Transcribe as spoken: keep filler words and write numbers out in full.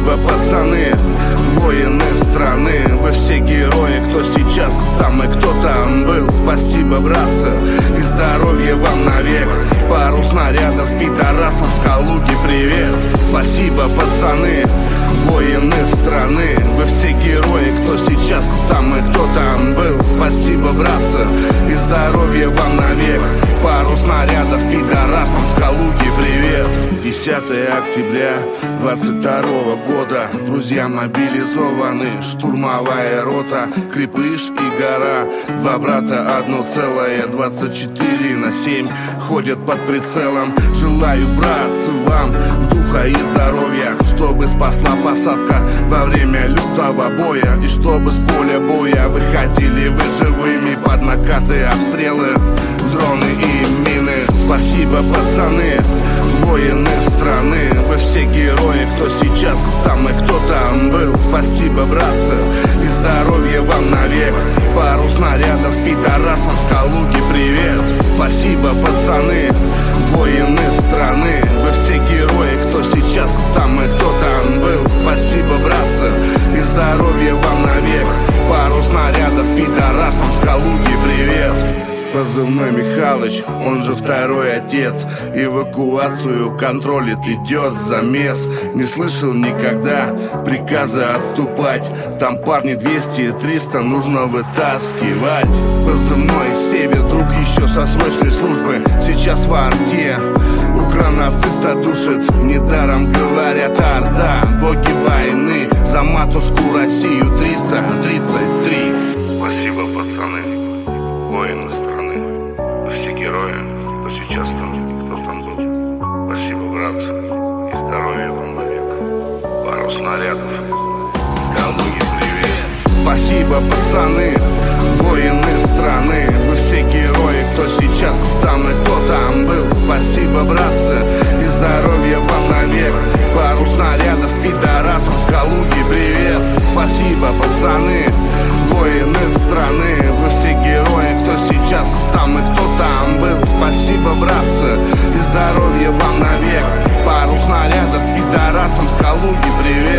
Спасибо, пацаны, воины страны. Вы все герои, кто сейчас там и кто там был. Спасибо, братцы, и здоровья вам навек. Пару снарядов пидорасам с Калуги привет. Спасибо, пацаны, воины страны. Вы все герои, кто сейчас там и кто там был. Спасибо, братцы, и здоровья вам навек. Пару снарядов пидорасам с Калуги привет. Десятое октября двадцать второго года. Друзья мобилизованы, штурмовая рота, Крепыш и Гора. Два брата, одно целое, двадцать четыре на семь ходят под прицелом. Желаю, братцы, вам духа и здоровья, чтобы спасла посадка во время лютого боя, и чтобы с поля боя выходили вы живыми под накаты, обстрелы, дроны и мины. Спасибо, пацаны, воины страны. Вы все герои, кто сейчас там и кто там был. Спасибо, братцы, и здоровья вам навек. Пару снарядов пидорасам с Калуги привет. Спасибо, пацаны, воины страны. Вы все герои, кто сейчас там и кто там был. Спасибо, братцы, и здоровья вам навек. Пару снарядов пидорасам с Калуги привет. Позывной Михалыч, он же второй отец. Эвакуацию контролит, идет замес. Не слышал никогда приказа отступать. Там парни двести триста нужно вытаскивать. Позывной Север, друг еще со срочной службы. Сейчас в арте укронациста душит. Недаром говорят Орда, боги войны за матушку Россию триста тридцать три. Спасибо, пацаны, воины страны. Все герои, кто сейчас там, кто там был. Спасибо, братцы, и здоровья вам навек. Пару снарядов с Калуги привет. Спасибо, пацаны, воины страны. Вы все герои, кто сейчас там и кто там был. Спасибо, братцы, и здоровья вам навек. Пару снарядов пидорасам с Калуги привет. Спасибо, пацаны, воины страны. Вы все герои, кто сейчас там и кто там был. Спасибо, братцы, и здоровья вам навек. Пару снарядов пидорасам с Калуги привет.